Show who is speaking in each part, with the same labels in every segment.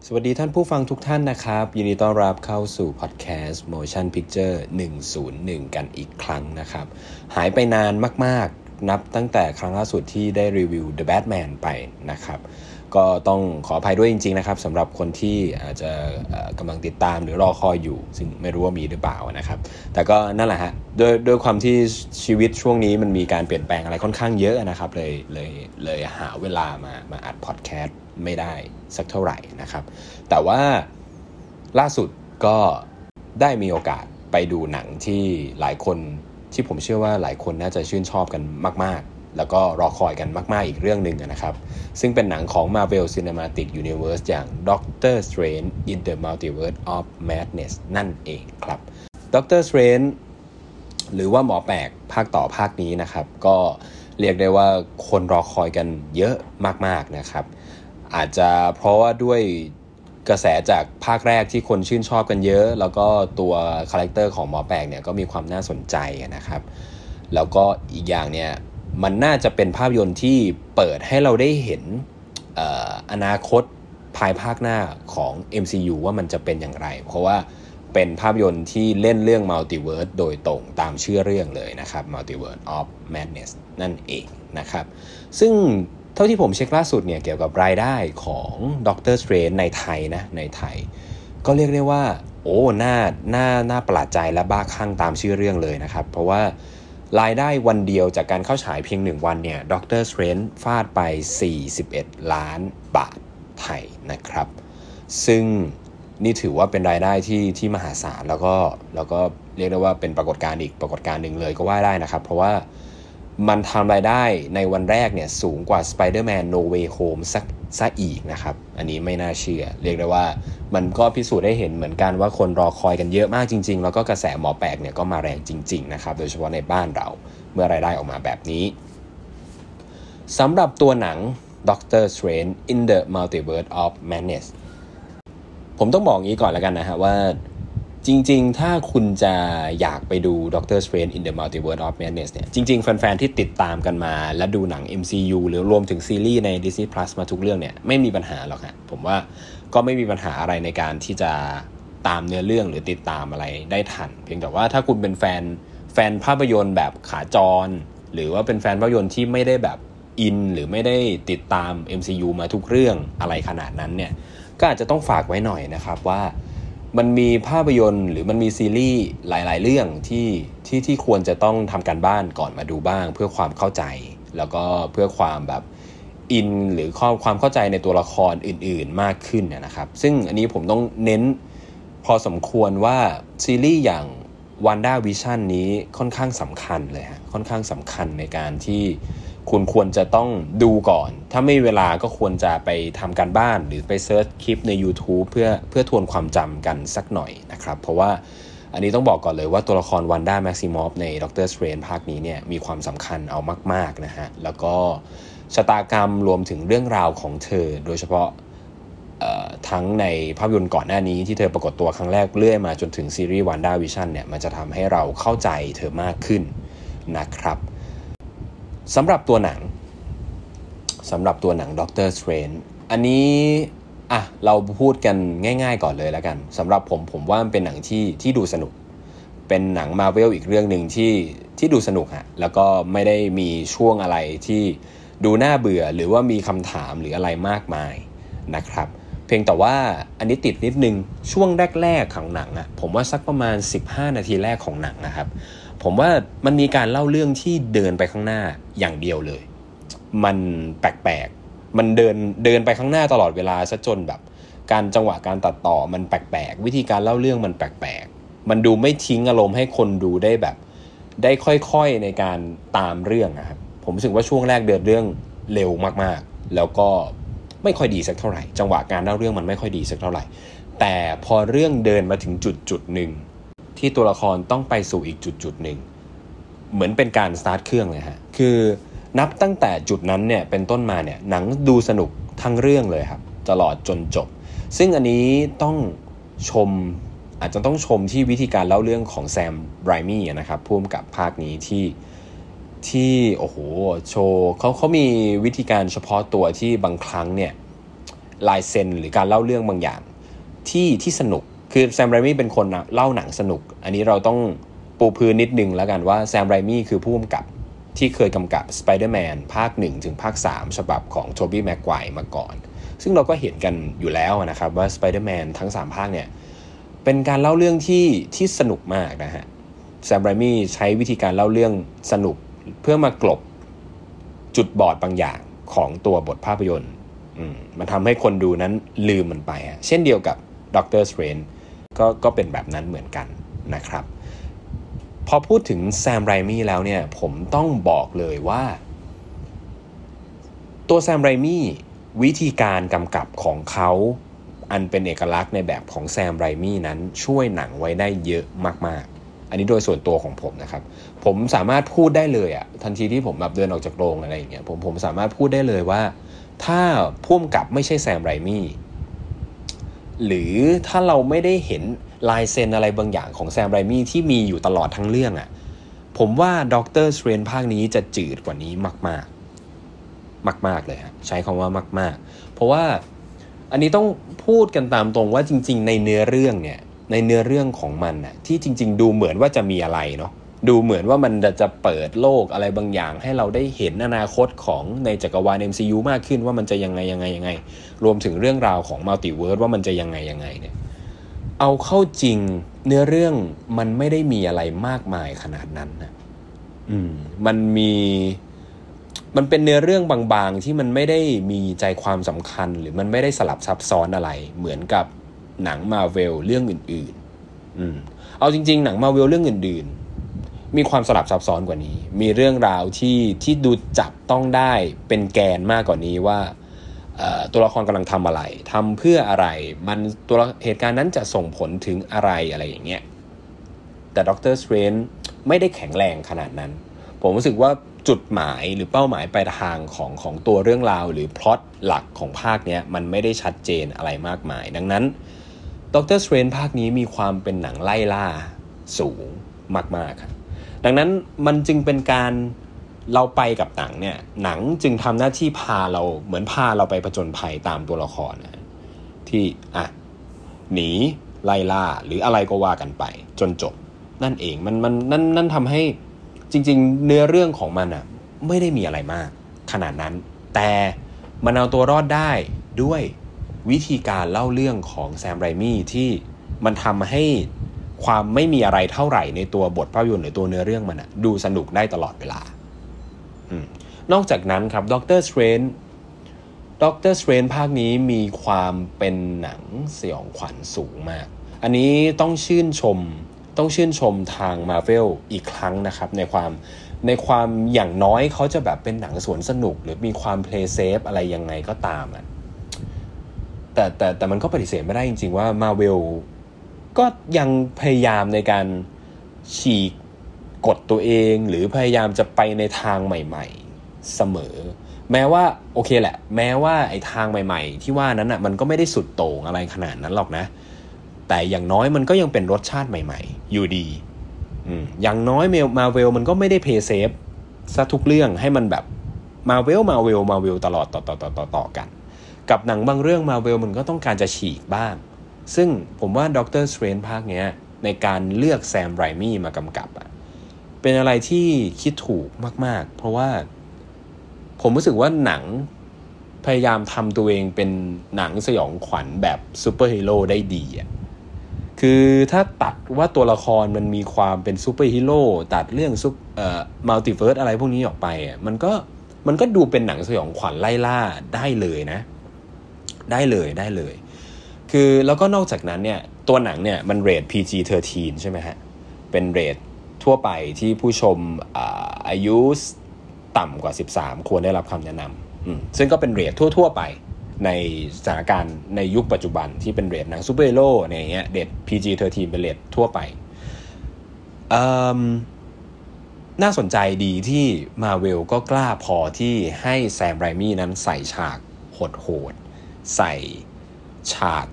Speaker 1: สวัสดีท่านผู้ฟังทุกท่านนะครับยินดีต้อนรับเข้าสู่พอดแคสต์ Motion Picture 101 กันอีกครั้งนะครับหายไปนานมากๆนับตั้งแต่ครั้งล่าสุดที่ได้รีวิว The Batman ไปนะครับก็ต้องขออภัยด้วยจริงๆนะครับสำหรับคนที่อาจจะกำลังติดตามหรือรอคอยอยู่ซึ่งไม่รู้ว่ามีหรือเปล่านะครับแต่ก็นั่นแหละฮะด้วยความที่ชีวิตช่วงนี้มันมีการเปลี่ยนแปลงอะไรค่อนข้างเยอะนะครับเลยหาเวลามาอัดพอดแคสต์ไม่ได้สักเท่าไหร่นะครับแต่ว่าล่าสุดก็ได้มีโอกาสไปดูหนังที่หลายคนที่ผมเชื่อว่าหลายคนน่าจะชื่นชอบกันมากๆแล้วก็รอคอยกันมากๆอีกเรื่องหนึ่งนะครับซึ่งเป็นหนังของ Marvel Cinematic Universe อย่าง Doctor Strange in the Multiverse of Madness นั่นเองครับ Doctor Strange หรือว่าหมอแปลกภาคต่อภาคนี้นะครับก็เรียกได้ว่าคนรอคอยกันเยอะมากๆนะครับอาจจะเพราะว่าด้วยกระแสจากภาคแรกที่คนชื่นชอบกันเยอะแล้วก็ตัวคาแรคเตอร์ของหมอแปลกเนี่ยก็มีความน่าสนใจนะครับแล้วก็อีกอย่างเนี่ยมันน่าจะเป็นภาพยนตร์ที่เปิดให้เราได้เห็นอนาคตภายภาคหน้าของ MCU ว่ามันจะเป็นอย่างไรเพราะว่าเป็นภาพยนตร์ที่เล่นเรื่อง Multiverse โดยตรงตามชื่อเรื่องเลยนะครับ Multiverse of Madness นั่นเองนะครับซึ่งเท่าที่ผมเช็คล่าสุดเนี่ยเกี่ยวกับรายได้ของ Doctor Strange ในไทยนะในไทยก็เรียกได้ว่าโอ้น่าประหลาดใจและบ้าคลั่งตามชื่อเรื่องเลยนะครับเพราะว่ารายได้วันเดียวจากการเข้าฉายเพียง1วันเนี่ย Doctor Strange ฟาดไป41ล้านบาทไทยนะครับซึ่งนี่ถือว่าเป็นรายได้ที่มหาศาลแล้วก็เรียกได้ว่าเป็นปรากฏการณ์อีกปรากฏการณ์หนึ่งเลยก็ว่าได้นะครับเพราะว่ามันทำรายได้ในวันแรกเนี่ยสูงกว่า Spider-Man No Way Home ซะอีกนะครับอันนี้ไม่น่าเชื่อเรียกได้ว่ามันก็พิสูจน์ได้เห็นเหมือนกันว่าคนรอคอยกันเยอะมากจริงๆแล้วก็กระแสหมอแปลกเนี่ยก็มาแรงจริงๆนะครับโดยเฉพาะในบ้านเราเมื่อรายได้ออกมาแบบนี้สำหรับตัวหนัง Doctor Strange in the Multiverse of Madness ผมต้องบอกงี้ก่อนแล้วกันนะฮะว่าจริงๆถ้าคุณจะอยากไปดู Doctor Strange in the Multiverse of Madness เนี่ยจริงๆแฟนๆที่ติดตามกันมาและดูหนัง MCU หรือรวมถึงซีรีส์ใน Disney Plus มาทุกเรื่องเนี่ยไม่มีปัญหาหรอกฮะผมว่าก็ไม่มีปัญหาอะไรในการที่จะตามเนื้อเรื่องหรือติดตามอะไรได้ทันเพียงแต่ว่าถ้าคุณเป็นแฟนภาพยนตร์แบบขาจรหรือว่าเป็นแฟนภาพยนตร์ที่ไม่ได้แบบอินหรือไม่ได้ติดตาม MCU มาทุกเรื่องอะไรขนาดนั้นเนี่ยก็อาจจะต้องฝากไว้หน่อยนะครับว่ามันมีภาพยนตร์หรือมันมีซีรีส์หลายๆเรื่องที่ควรจะต้องทำการบ้านก่อนมาดูบ้างเพื่อความเข้าใจแล้วก็เพื่อความแบบอินหรือความเข้าใจในตัวละครอื่นๆมากขึ้นนะครับซึ่งอันนี้ผมต้องเน้นพอสมควรว่าซีรีส์อย่าง WandaVision นี้ค่อนข้างสำคัญเลยฮะค่อนข้างสำคัญในการที่คุณควรจะต้องดูก่อนถ้าไม่มีเวลาก็ควรจะไปทำการบ้านหรือไปเซิร์ชคลิปใน YouTube เพื่อทวนความจำกันสักหน่อยนะครับเพราะว่าอันนี้ต้องบอกก่อนเลยว่าตัวละครวันด้าแม็กซิมอฟใน Doctor Strange ภาคนี้เนี่ยมีความสำคัญเอามากๆนะฮะแล้วก็ชะตากรรมรวมถึงเรื่องราวของเธอโดยเฉพาะทั้งในภาพยนตร์ก่อนหน้านี้ที่เธอปรากฏตัวครั้งแรกเรื่อยมาจนถึงซีรีส์ WandaVision เนี่ยมันจะทำให้เราเข้าใจเธอมากขึ้นนะครับสำหรับตัวหนังDoctor Strange อันนี้เราพูดกันง่ายๆก่อนเลยแล้วกันสำหรับผมว่ามันเป็นหนังที่ดูสนุกเป็นหนัง Marvel อีกเรื่องหนึ่งที่ดูสนุกฮะแล้วก็ไม่ได้มีช่วงอะไรที่ดูน่าเบื่อหรือว่ามีคำถามหรืออะไรมากมายนะครับเพียงแต่ว่าอันนี้ติดนิดนึงช่วงแรกๆของหนังผมว่าสักประมาณ15นาทีแรกของหนังนะครับผมว่ามันมีการเล่าเรื่องที่เดินไปข้างหน้าอย่างเดียวเลยมันแปลกๆมันเดินไปข้างหน้าตลอดเวลาซะจนแบบการจังหวะการตัดต่อมันแปลกๆวิธีการเล่าเรื่องมันแปลกๆมันดูไม่ทิ้งอารมณ์ให้คนดูได้แบบได้ค่อยๆในการตามเรื่องนะครับผมรู้สึกว่าช่วงแรกเดินเรื่องเร็วมากๆแล้วก็ไม่ค่อยดีสักเท่าไหร่จังหวะการเล่าเรื่องมันไม่ค่อยดีสักเท่าไหร่แต่พอเรื่องเดินมาถึงจุดหนึ่งที่ตัวละครต้องไปสู่อีกจุดหนึ่งเหมือนเป็นการสตาร์ทเครื่องเลยฮะคือนับตั้งแต่จุดนั้นเนี่ยเป็นต้นมาเนี่ยหนังดูสนุกทั้งเรื่องเลยครับตลอดจนจบซึ่งอันนี้ต้องอาจจะต้องชมที่วิธีการเล่าเรื่องของแซมไรมี่นะครับผู้กำกับภาคนี้ที่โอ้โหโชว์เขามีวิธีการเฉพาะตัวที่บางครั้งเนี่ยลายเซ็นหรือการเล่าเรื่องบางอย่างที่สนุกคือแซมไรมี่เป็นคนเล่าหนังสนุกอันนี้เราต้องปูพื้นนิดนึงแล้วกันว่าแซมไรมี่คือผู้กำกับที่เคยกำกับ Spider-Man ภาค1ถึงภาค3ฉบับของโทบี้แม็กไกวร์มาก่อนซึ่งเราก็เห็นกันอยู่แล้วนะครับว่า Spider-Man ทั้ง3ภาคเนี่ยเป็นการเล่าเรื่องที่สนุกมากนะฮะแซมไรมี่ใช้วิธีการเล่าเรื่องสนุกเพื่อมากลบจุดบอดบางอย่างของตัวบทภาพยนตร์มันทำให้คนดูนั้นลืมมันไปเช่นเดียวกับด็อกเตอร์สเตรนจ์ก็เป็นแบบนั้นเหมือนกันนะครับพอพูดถึงแซมไรมี่แล้วเนี่ยผมต้องบอกเลยว่าตัวแซมไรมี่วิธีการกำกับของเขาอันเป็นเอกลักษณ์ในแบบของแซมไรมี่นั้นช่วยหนังไว้ได้เยอะมากๆอันนี้โดยส่วนตัวของผมนะครับผมสามารถพูดได้เลยทันทีที่ผมแบบเดินออกจากโรงอะไรอย่างเงี้ยผมสามารถพูดได้เลยว่าถ้าผู้กำกับไม่ใช่แซมไรมี่หรือถ้าเราไม่ได้เห็นลายเซ็นอะไรบางอย่างของแซมไรมี่ที่มีอยู่ตลอดทั้งเรื่องผมว่าด็อกเตอร์สเตรนจ์ภาคนี้จะจืดกว่านี้มากๆเลยครับใช้คำว่ามากๆเพราะว่าอันนี้ต้องพูดกันตามตรงว่าจริงๆในเนื้อเรื่องเนี่ยในเนื้อเรื่องของมันที่จริงๆดูเหมือนว่าจะมีอะไรเนาะดูเหมือนว่ามันจะเปิดโลกอะไรบางอย่างให้เราได้เห็นอนาคตของในจักรวาล MCU มากขึ้นว่ามันจะยังไงรวมถึงเรื่องราวของมัลติเวิร์สว่ามันจะยังไงเนี่ยเอาเข้าจริงเนื้อเรื่องมันไม่ได้มีอะไรมากมายขนาดนั้นนะมันเป็นเนื้อเรื่องบางๆที่มันไม่ได้มีใจความสำคัญหรือมันไม่ได้สลับซับซ้อนอะไรเหมือนกับหนัง Marvel เรื่องอื่นๆเอาจริงๆหนัง Marvel เรื่องอื่นๆมีความสลับซับซ้อนกว่านี้มีเรื่องราวที่ดูจับต้องได้เป็นแกนมากกว่านี้ว่าตัวละครกำลังทำอะไรทำเพื่ออะไรมันตัวเหตุการณ์นั้นจะส่งผลถึงอะไรอย่างเงี้ยแต่ด็อกเตอร์สเตรนจ์ไม่ได้แข็งแรงขนาดนั้นผมรู้สึกว่าจุดหมายหรือเป้าหมายปลายทางของตัวเรื่องราวหรือพล็อตหลักของภาคนี้มันไม่ได้ชัดเจนอะไรมากมายดังนั้นด็อกเตอร์สเตรนจ์ภาคนี้มีความเป็นหนังไล่ล่าสูงมากๆครับดังนั้นมันจึงเป็นการเราไปกับหนังเนี่ยหนังจึงทำหน้าที่พาเราเหมือนพาเราไปผจญภัยตามตัวละครนะที่หนีไล่ล่าหรืออะไรก็ว่ากันไปจนจบนั่นเองนั่นทำให้จริงๆเนื้อเรื่องของมันไม่ได้มีอะไรมากขนาดนั้นแต่มันเอาตัวรอดได้ด้วยวิธีการเล่าเรื่องของแซมไรมี่ที่มันทำให้ความไม่มีอะไรเท่าไหร่ในตัวบทภาพยนตร์หรือตัวเนื้อเรื่องมันดูสนุกได้ตลอดเวลานอกจากนั้นครับด็อกเตอร์สเตรนจ์ภาคนี้มีความเป็นหนังสยองขวัญสูงมากอันนี้ต้องชื่นชมทาง Marvel อีกครั้งนะครับในความอย่างน้อยเขาจะแบบเป็นหนังสวนสนุกหรือมีความ play safe อะไรยังไงก็ตามแต่มันก็ปฏิเสธไม่ได้จริงๆว่า Marvel ก็ยังพยายามในการฉีกกฎตัวเองหรือพยายามจะไปในทางใหม่ๆเสมอแม้ว่าโอเคแหละแม้ว่าไอ้ทางใหม่ๆที่ว่านั้นมันก็ไม่ได้สุดโต่งอะไรขนาดนั้นหรอกนะแต่อย่างน้อยมันก็ยังเป็นรสชาติใหม่ๆอยู่ดีอย่างน้อยMarvelมันก็ไม่ได้เพย์เซฟซะทุกเรื่องให้มันแบบMarvelตลอดต่อกันกับหนังบางเรื่องMarvelมันก็ต้องการจะฉีกบ้างซึ่งผมว่าด็อกเตอร์สเตรนจ์ภาคเนี้ยในการเลือกแซมไรมี่มากำกับเป็นอะไรที่คิดถูกมากๆเพราะว่าผมรู้สึกว่าหนังพยายามทำตัวเองเป็นหนังสยองขวัญแบบซูเปอร์ฮีโร่ได้ดีคือถ้าตัดว่าตัวละครมันมีความเป็นซูเปอร์ฮีโร่ตัดเรื่องมัลติเวิร์สอะไรพวกนี้ออกไปมันก็ดูเป็นหนังสยองขวัญไล่ล่าได้เลยนะได้เลยคือแล้วก็นอกจากนั้นเนี่ยตัวหนังเนี่ยมันเรท PG-13 ใช่ไหมฮะเป็นเรททั่วไปที่ผู้ชมอายุต่ำกว่า13ควรได้รับคำแนะนำซึ่งก็เป็นเรททั่วไปในสถานการณ์ในยุคปัจจุบันที่เป็นเรทหนังซูเปอร์ฮีโร่อะไรเงี้ยเรท PG-13 เป็นเรททั่วไปน่าสนใจดีที่ Marvel ก็กล้าพอที่ให้แซมไรมี่นั้นใส่ฉากโหดใส่ฉาก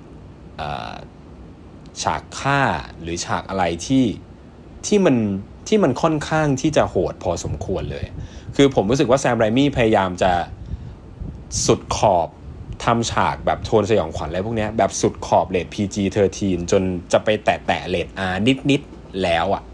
Speaker 1: ฆ่าหรือฉากอะไรที่มันค่อนข้างที่จะโหดพอสมควรเลยคือผมรู้สึกว่าแซมไรมี่พยายามจะสุดขอบทำฉากแบบโทนสยองขวัญอะไรพวกนี้แบบสุดขอบเรท PG-13 จนจะไปแตะเรท R นิดแล้วอ่ะ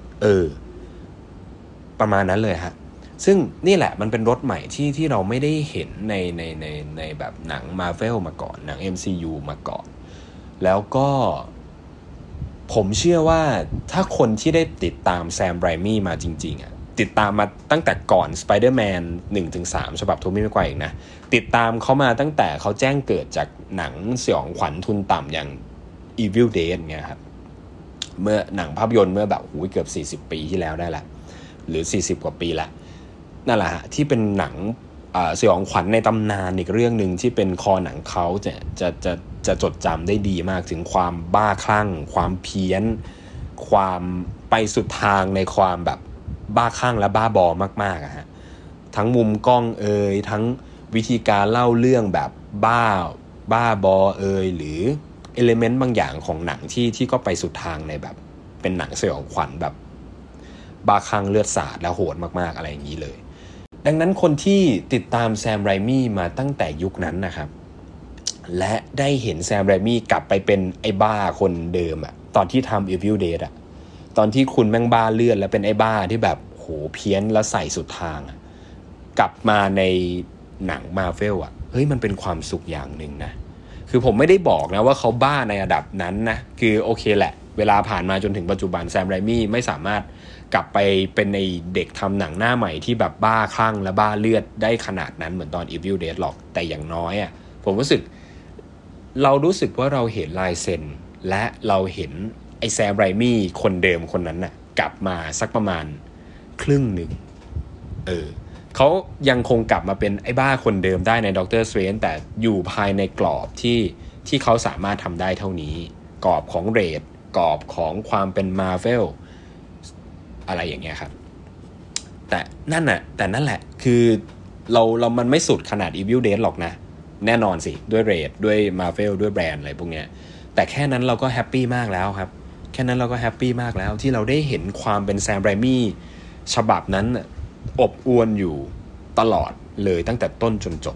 Speaker 1: ประมาณนั้นเลยฮะซึ่งนี่แหละมันเป็นรสใหม่ที่เราไม่ได้เห็นในแบบหนัง Marvel มาก่อนหนัง MCU มาก่อนแล้วก็ผมเชื่อว่าถ้าคนที่ได้ติดตามแซมไรมี่มาจริงๆอ่ะติดตามมาตั้งแต่ก่อน Spider-Man 1-3 ฉบับโทบี้แม็กไกวร์อีกนะติดตามเขามาตั้งแต่เขาแจ้งเกิดจากหนังสยองขวัญทุนต่ำอย่าง Evil Dead เงี้ยครับเมื่อหนังภาพยนตร์เมื่อแบบเกือบ40 ปีที่แล้วได้ละหรือ40 กว่าปีละนั่นแหละฮะที่เป็นหนังสยองขวัญในตำนานอีกเรื่องนึงที่เป็นคอหนังเขาจะจดจำได้ดีมากถึงความบ้าคลั่งความเพี้ยนความไปสุดทางในความแบบบ้าคลั่งและบ้าบอมากๆอะฮะทั้งมุมกล้องทั้งวิธีการเล่าเรื่องแบบบ้าบอหรือเอลิเมนต์บางอย่างของหนังที่ก็ไปสุดทางในแบบเป็นหนังสยองขวัญแบบบ้าคลั่งเลือดสาดและโหดมากๆอะไรอย่างนี้เลยดังนั้นคนที่ติดตามแซมไรมี่มาตั้งแต่ยุคนั้นนะครับและได้เห็นแซมไรมี่กลับไปเป็นไอ้บ้าคนเดิมอะตอนที่ทำ Evil Dead อะตอนที่คุณแม่งบ้าเลือดแล้วเป็นไอ้บ้าที่แบบโหเพี้ยนแล้วใส่สุดทางอะกลับมาในหนัง Marvel อะเฮ้ยมันเป็นความสุขอย่างหนึ่งนะคือผมไม่ได้บอกนะว่าเขาบ้าในระดับนั้นนะคือโอเคแหละเวลาผ่านมาจนถึงปัจจุบันแซมไรมี่ไม่สามารถกลับไปเป็นในเด็กทำหนังหน้าใหม่ที่แบบบ้าคลั่งและบ้าเลือดได้ขนาดนั้นเหมือนตอน Evil Dead หรอกแต่อย่างน้อยอ่ะผมรู้สึกว่าเราเห็นลายเซ็นและเราเห็นไอ้แซมไรมี่คนเดิมคนนั้นน่ะกลับมาสักประมาณครึ่งหนึ่งเขายังคงกลับมาเป็นไอ้บ้าคนเดิมได้ในด็อกเตอร์สเตรนจ์แต่อยู่ภายในกรอบที่เขาสามารถทำได้เท่านี้กรอบของเรทกรอบของความเป็น Marvel อะไรอย่างเงี้ยครับแต่นั่นแหละคือเรามันไม่สุดขนาด Evil Dead หรอกนะแน่นอนสิด้วยเรทด้วย Marvel ด้วยแบรนด์อะไรพวกเนี้ยแต่แค่นั้นเราก็แฮปปี้มากแล้วครับแค่นั้นเราก็แฮปปี้มากแล้วที่เราได้เห็นความเป็นแซมไรมี่ฉบับนั้นอบอวลอยู่ตลอดเลยตั้งแต่ต้นจนจบ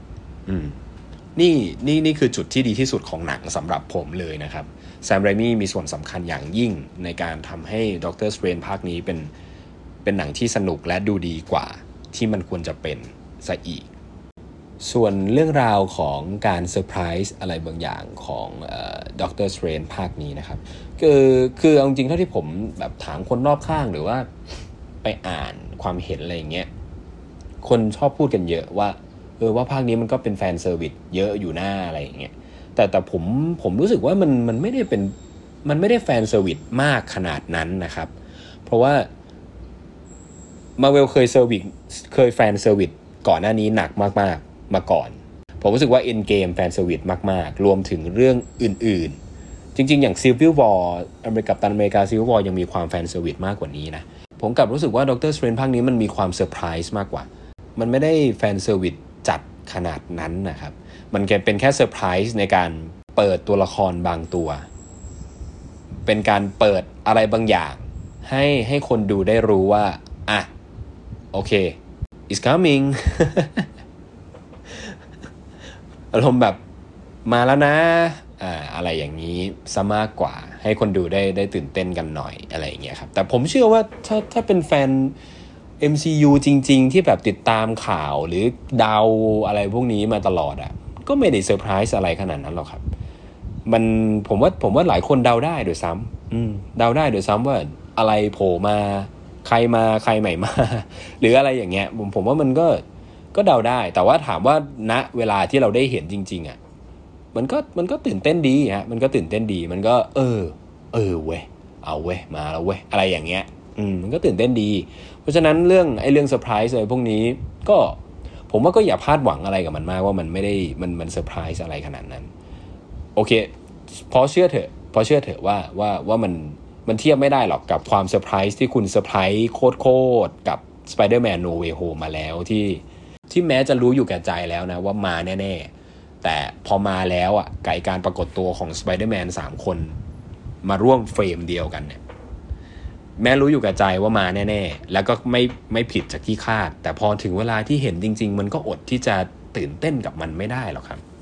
Speaker 1: นี่คือจุดที่ดีที่สุดของหนังสำหรับผมเลยนะครับแซมไรมี่มีส่วนสำคัญอย่างยิ่งในการทำให้ด็อกเตอร์สเตรนจ์ภาคนี้เป็นหนังที่สนุกและดูดีกว่าที่มันควรจะเป็นซะอีกส่วนเรื่องราวของการเซอร์ไพรส์อะไรบางอย่างของด็อกเตอร์สเตรนจ์ภาคนี้นะครับคือเอาจริงเท่าที่ผมแบบถามคนรอบข้างหรือว่าไปอ่านความเห็นอะไรอย่างเงี้ยคนชอบพูดกันเยอะว่าว่าภาคนี้มันก็เป็นแฟนเซอร์วิสเยอะอยู่หน้าอะไรอย่างเงี้ยแต่ผมรู้สึกว่ามันไม่ได้แฟนเซอร์วิสมากขนาดนั้นนะครับเพราะว่า Marvel เคยแฟนเซอร์วิสก่อนหน้านี้หนักมากๆมาก่อนผมรู้สึกว่า Endgame แฟนเซอร์วิสมากๆรวมถึงเรื่องอื่นๆจริงๆอย่าง Civil War กัปตันอเมริกา Civil War ยังมีความแฟนเซอร์วิสมากกว่านี้นะผมกลับรู้สึกว่า Doctor Strange ภาคนี้มันมีความเซอร์ไพรส์มากกว่ามันไม่ได้แฟนเซอร์วิสจัดขนาดนั้นนะครับมันเป็นแค่เซอร์ไพรส์ในการเปิดตัวละครบางตัวเป็นการเปิดอะไรบางอย่างให้คนดูได้รู้ว่าอ่ะโอเค it's coming อารมณ์แบบมาแล้วนะอะไรอย่างนี้ซะมากกว่าให้คนดูได้ตื่นเต้นกันหน่อยอะไรอย่างเงี้ยครับแต่ผมเชื่อว่าถ้าเป็นแฟน MCU จริงๆที่แบบติดตามข่าวหรือเดาอะไรพวกนี้มาตลอดอ่ะก็ไม่ได้เซอร์ไพรส์อะไรขนาดนั้นหรอกครับผมว่าหลายคนเดาได้โดยซ้ำเดาได้โดยซ้ำว่าอะไรโผล่มาใครใหม่มาหรืออะไรอย่างเงี้ยผมว่ามันก็เดาได้แต่ว่าถามว่าณเวลาที่เราได้เห็นจริงๆอ่ะมันก็ตื่นเต้นดีฮะมันก็ตื่นเต้นดีมันก็เว้ยเอาเว้ยมาแล้วเว้ยอะไรอย่างเงี้ยมันก็ตื่นเต้นดีเพราะฉะนั้นเรื่องเซอร์ไพรส์อะไรพวกนี้ก็ผมว่าก็อย่าคาดหวังอะไรกับมันมากว่ามันไม่ได้มันเซอร์ไพรส์อะไรขนาดนั้นโอเคพอเชื่อเถอะว่ามันเทียบไม่ได้หรอกกับความเซอร์ไพรส์ที่คุณเซอร์ไพรส์โคตรกับ Spider-Man No Way Home มาแล้วที่แม้จะรู้อยู่แก่ใจแล้วนะว่ามาแน่ๆแต่พอมาแล้วอ่ะกับการปรากฏตัวของ Spider-Man 3 คนมาร่วมเฟรมเดียวกันเนี่ยแม้รู้อยู่แก่ใจว่ามาแน่ๆแล้วก็ไม่ผิดจากที่คาดแต่พอถึงเวลาที่เห็นจริงๆมันก็อดที่จะตื่นเต้นกับมันไม่ได้หรอกครับ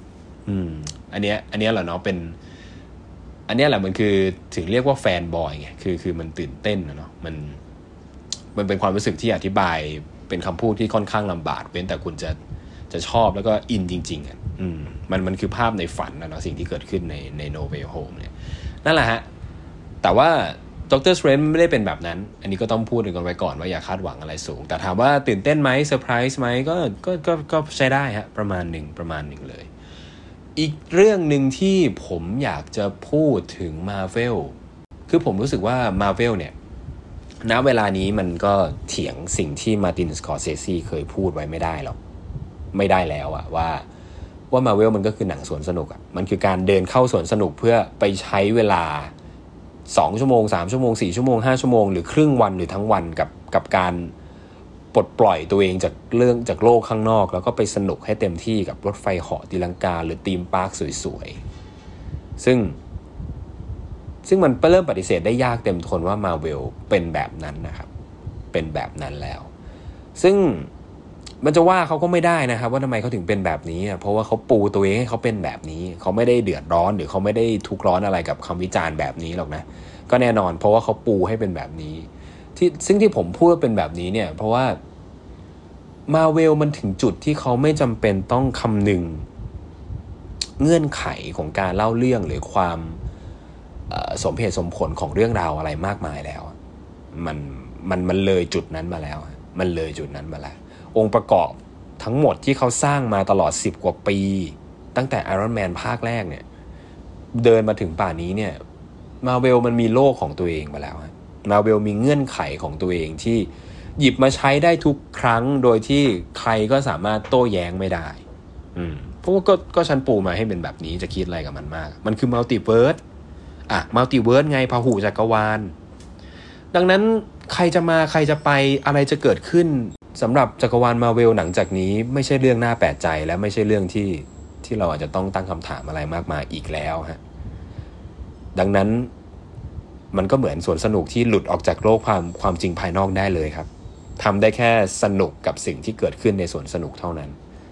Speaker 1: อันเนี้ยแหละเนาะเป็นอันเนี้ยแหละมันคือถึงเรียกว่าแฟนบอยไงคือมันตื่นเต้นเนาะมันเป็นความรู้สึกที่อธิบายเป็นคำพูดที่ค่อนข้างลำบากเว้นแต่คุณจะชอบแล้วก็อินจริงๆมันคือภาพในฝันนะเนาะสิ่งที่เกิดขึ้นใน No Way Home เนี่ยนั่นแหละฮะแต่ว่าด็อกเตอร์สเตรนจ์ไม่ได้เป็นแบบนั้นอันนี้ก็ต้องพูดกันไว้ก่อนว่าอย่าคาดหวังอะไรสูงแต่ถามว่าตื่นเต้นไหมเซอร์ไพรส์ไหมก็ใช้ได้ฮะประมาณหนึ่งเลยอีกเรื่องหนึ่งที่ผมอยากจะพูดถึง Marvel คือผมรู้สึกว่า Marvel เนี่ยณเวลานี้มันก็เถียงสิ่งที่มาร์ติน สกอร์เซซีเคยพูดไว้ไม่ได้หรอกไม่ได้แล้วอะว่า Marvel มันก็คือหนังสวนสนุกอะมันคือการเดินเข้าสวนสนุกเพื่อไปใช้เวลา2 ชั่วโมง3 ชั่วโมง4 ชั่วโมง5 ชั่วโมงหรือครึ่งวันหรือทั้งวันกับการปลดปล่อยตัวเองจากโลกข้างนอกแล้วก็ไปสนุกให้เต็มที่กับรถไฟเหาะตีลังกาหรือธีมพาร์คสวยๆซึ่งมันเริ่มปฏิเสธได้ยากเต็มทนว่า Marvel เป็นแบบนั้นนะครับเป็นแบบนั้นแล้วซึ่งมันจะว่าเขาก็ไม่ได้นะครับว่าทำไมเขาถึงเป็นแบบนี้เพราะว่าเขาปูตัวเองให้เขาเป็นแบบนี้เขาไม่ได้เดือดร้อนหรือเขาไม่ได้ทุกข์ร้อนอะไรกับคำวิจารณ์แบบนี้หรอกนะก็แน่นอนเพราะว่าเขาปูให้เป็นแบบนี้ซึ่งที่ผมพูดเป็นแบบนี้เนี่ยเพราะว่า Marvel มันถึงจุดที่เขาไม่จำเป็นต้องคำนึงเงื่อนไขของการเล่าเรื่องหรือความสมเหตุสมผลของเรื่องราวอะไรมากมายแล้วมันเลยจุดนั้นมาแล้วมันเลยจุดนั้นมาแล้วองค์ประกอบทั้งหมดที่เขาสร้างมาตลอด10 กว่าปีตั้งแต่ Iron Man ภาคแรกเนี่ยเดินมาถึงป่านนี้เนี่ย Marvel มันมีโลกของตัวเองมาแล้ว Marvel มีเงื่อนไขของตัวเองที่หยิบมาใช้ได้ทุกครั้งโดยที่ใครก็สามารถโต้แย้งไม่ได้เพราะว่าก็ฉันปูมาให้เป็นแบบนี้จะคิดอะไรกับมันมากมันคือมัลติเวิร์สมัลติเวิร์สไงพหุจักรวาลดังนั้นใครจะมาใครจะไปอะไรจะเกิดขึ้นสำหรับจักรวาล Marvel หลังจากนี้ไม่ใช่เรื่องน่าแปลกใจและไม่ใช่เรื่องที่เราอาจจะต้องตั้งคำถามอะไรมากมายอีกแล้วฮะดังนั้นมันก็เหมือนสวนสนุกที่หลุดออกจากโลกความจริงภายนอกได้เลยครับทำได้แค่สนุกกับสิ่งที่เกิดขึ้นในสวนสนุกเท่านั้น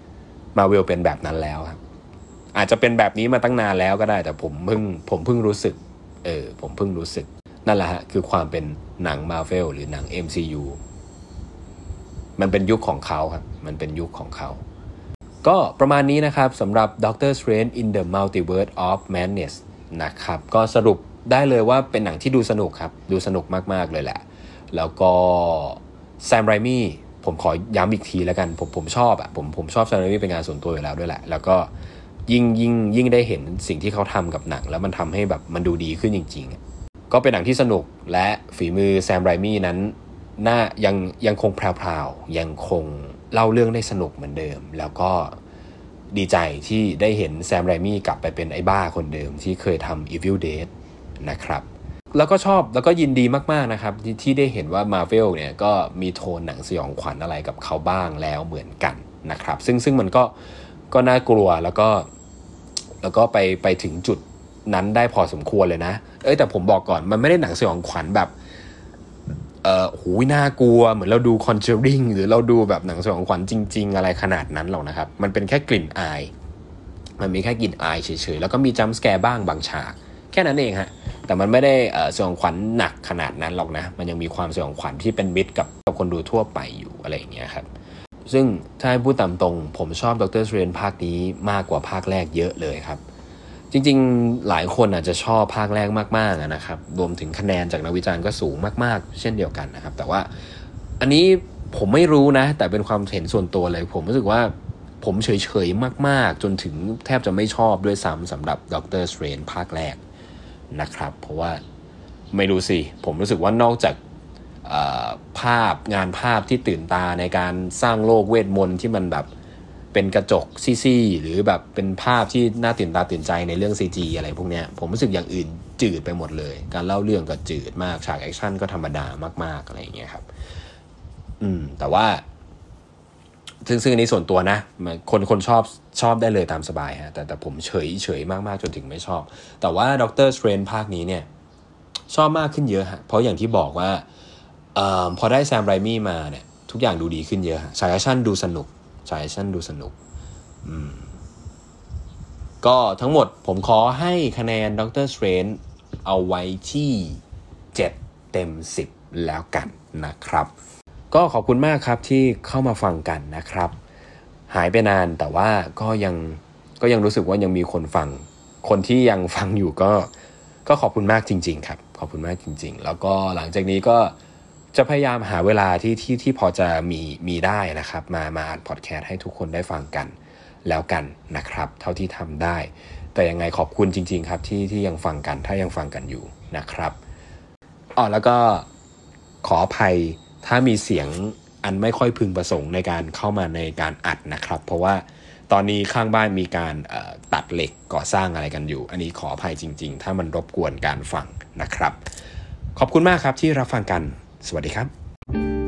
Speaker 1: Marvel เป็นแบบนั้นแล้วครับอาจจะเป็นแบบนี้มาตั้งนานแล้วก็ได้แต่ผมเพิ่งรู้สึกผมเพิ่งรู้สึกนั่นแหละฮะคือความเป็นหนัง Marvel หรือหนัง MCU มันเป็นยุคของเขาครับมันเป็นยุคของเขาก็ประมาณนี้นะครับสำหรับ Doctor Strange in the Multiverse of Madness นะครับก็สรุปได้เลยว่าเป็นหนังที่ดูสนุกครับดูสนุกมากๆเลยแหละแล้วก็แซมไรมี่ผมขอย้ำอีกทีแล้วกันผมชอบผมชอบแซมไรมี่เป็นงานส่วนตัวอยู่แล้วด้วยแหละแล้วก็ยิ่งได้เห็นสิ่งที่เขาทำกับหนังแล้วมันทำให้แบบมันดูดีขึ้นจริงๆก็เป็นหนังที่สนุกและฝีมือแซมไรมี่นั้นยังคงแพรวๆยังคงเล่าเรื่องได้สนุกเหมือนเดิมแล้วก็ดีใจที่ได้เห็นแซมไรมี่กลับไปเป็นไอ้บ้าคนเดิมที่เคยทำ Evil Dead นะครับแล้วก็ชอบแล้วก็ยินดีมากๆนะครับที่ได้เห็นว่า Marvel เนี่ยก็มีโทนหนังสยองขวัญอะไรกับเขาบ้างแล้วเหมือนกันนะครับซึ่งมันก็น่ากลัวแล้วก็ไปถึงจุดนั้นได้พอสมควรเลยนะแต่ผมบอกก่อนมันไม่ได้หนังสยองขวัญแบบหูน่ากลัวเหมือนเราดู Conjuring หรือเราดูแบบหนังสยองขวัญจริงๆอะไรขนาดนั้นหรอกนะครับมันเป็นแค่กลิ่นอายมันมีแค่กลิ่นอายเฉยๆแล้วก็มีจัมป์สแกร์บ้างบางฉากแค่นั้นเองฮะแต่มันไม่ได้สยองขวัญหนักขนาดนั้นหรอกนะมันยังมีความสยองขวัญที่เป็นมิตรกับคนดูทั่วไปอยู่อะไรอย่างเงี้ยครับซึ่งถ้าให้พูดตามตรงผมชอบ Doctor Strange ภาคนี้มากกว่าภาคแรกเยอะเลยครับจริงๆหลายคนอาจจะชอบภาคแรกมากๆนะครับรวมถึงคะแนนจากนักวิจารณ์ก็สูงมากๆเช่นเดียวกันนะครับแต่ว่าอันนี้ผมไม่รู้นะแต่เป็นความเห็นส่วนตัวเลยผมรู้สึกว่าผมเฉยๆมากๆจนถึงแทบจะไม่ชอบด้วยซ้ำสำหรับ Doctor Strange ภาคแรกนะครับเพราะว่าไม่รู้สิผมรู้สึกว่านอกจากงานภาพที่ตื่นตาในการสร้างโลกเวทมนต์ที่มันแบบเป็นกระจกซี่ๆหรือแบบเป็นภาพที่น่าตื่นตาตื่นใจในเรื่อง CG อะไรพวกเนี้ยผมรู้สึกอย่างอื่นจืดไปหมดเลยการเล่าเรื่องก็จืดมากฉากแอคชั่นก็ธรรมดามากๆอะไรอย่างเงี้ยครับแต่ว่าซึ่งในส่วนตัวนะคนชอบได้เลยตามสบายฮะแต่ผมเฉยมากๆจนถึงไม่ชอบแต่ว่า Doctor Strange ภาคนี้เนี่ยชอบมากขึ้นเยอะฮะเพราะอย่างที่บอกว่าพอได้แซมไรมี่มาเนี่ยทุกอย่างดูดีขึ้นเยอะฉากแอคชั่นดูสนุกฉากแอคชั่นดูสนุกก็ทั้งหมดผมขอให้คะแนน Doctor Strange เอาไว้ที่7เต็ม10แล้วกันนะครับก็ขอบคุณมากครับที่เข้ามาฟังกันนะครับหายไปนานแต่ว่าก็ยังรู้สึกว่ายังมีคนฟังคนที่ยังฟังอยู่ก็ขอบคุณมากจริงๆครับขอบคุณมากจริงๆแล้วก็หลังจากนี้ก็จะพยายามหาเวลาที่พอจะมีได้นะครับมาอัดพอดแคสต์ให้ทุกคนได้ฟังกันแล้วกันนะครับเท่าที่ทำได้แต่ยังไงขอบคุณจริงๆครับที่ยังฟังกันถ้ายังฟังกันอยู่นะครับแล้วก็ขออภัยถ้ามีเสียงอันไม่ค่อยพึงประสงค์ในการเข้ามาในการอัดนะครับเพราะว่าตอนนี้ข้างบ้านมีการตัดเหล็กก่อสร้างอะไรกันอยู่อันนี้ขออภัยจริงๆถ้ามันรบกวนการฟังนะครับขอบคุณมากครับที่รับฟังกันสวัสดีครับ